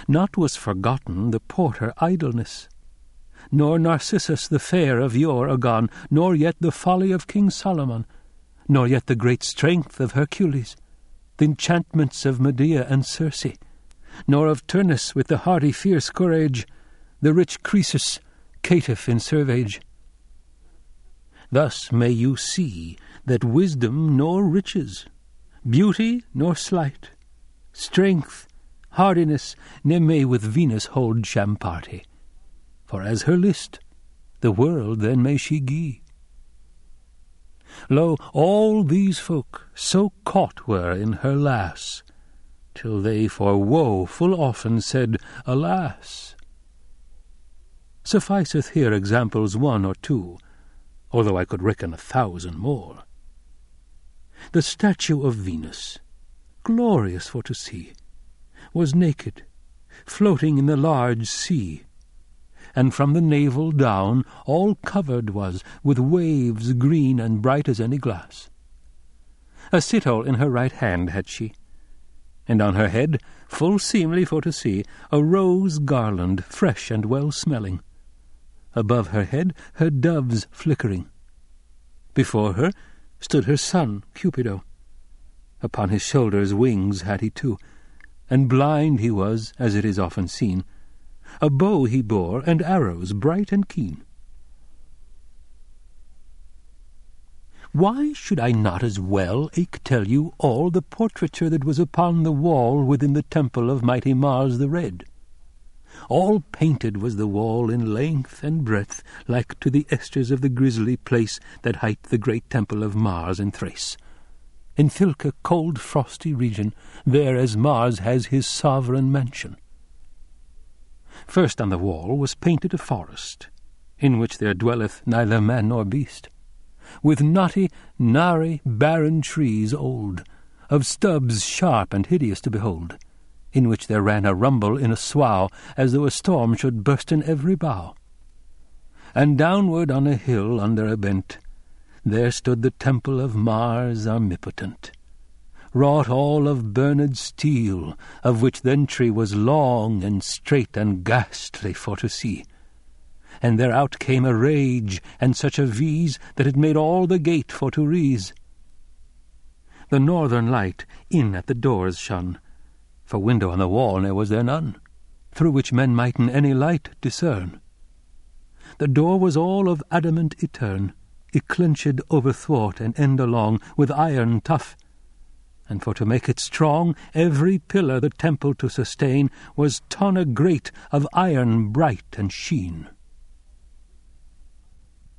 Not was forgotten the porter idleness, nor Narcissus the fair of yore agone, nor yet the folly of King Solomon, nor yet the great strength of Hercules, the enchantments of Medea and Circe, nor of Turnus with the hardy fierce courage, the rich Croesus, caitiff in servage. Thus may you see that wisdom nor riches, beauty nor sleight, strength, hardiness, ne may with Venus hold sham party, for as her list, the world then may she gie. Lo, all these folk so caught were in her lass, till they for woe full often said, Alas! Sufficeth here examples one or two, although I could reckon 1,000 more. The statue of Venus, glorious for to see, was naked, floating in the large sea, and from the navel down all covered was with waves green and bright as any glass. A cithole in her right hand had she, and on her head, full seemly for to see, a rose garland fresh and well-smelling. Above her head her doves flickering. Before her stood her son Cupido. Upon his shoulders wings had he too, and blind he was, as it is often seen. A bow he bore, and arrows bright and keen. Why should I not as well eke tell you all the portraiture that was upon the wall within the temple of mighty Mars the Red? All painted was the wall in length and breadth, like to the esters of the grisly place that hight the great temple of Mars in Thrace. In Philca, cold frosty region, there as Mars has his sovereign mansion. First on the wall was painted a forest, in which there dwelleth neither man nor beast, with knotty, gnarry, barren trees old, of stubs sharp and hideous to behold, in which there ran a rumble in a swough, as though a storm should burst in every bough. And downward on a hill under a bent, there stood the temple of Mars omnipotent, wrought all of burned steel, of which the entry was long and straight and ghastly for to see. And thereout came a rage, and such a wheeze, that it made all the gate for to reese. The northern light in at the doors shone, for window on the wall ne was there none, through which men mighten any light discern. The door was all of adamant etern, yclenched overthwart and end along with iron tough, and for to make it strong, every pillar the temple to sustain was tonne great of iron bright and sheen.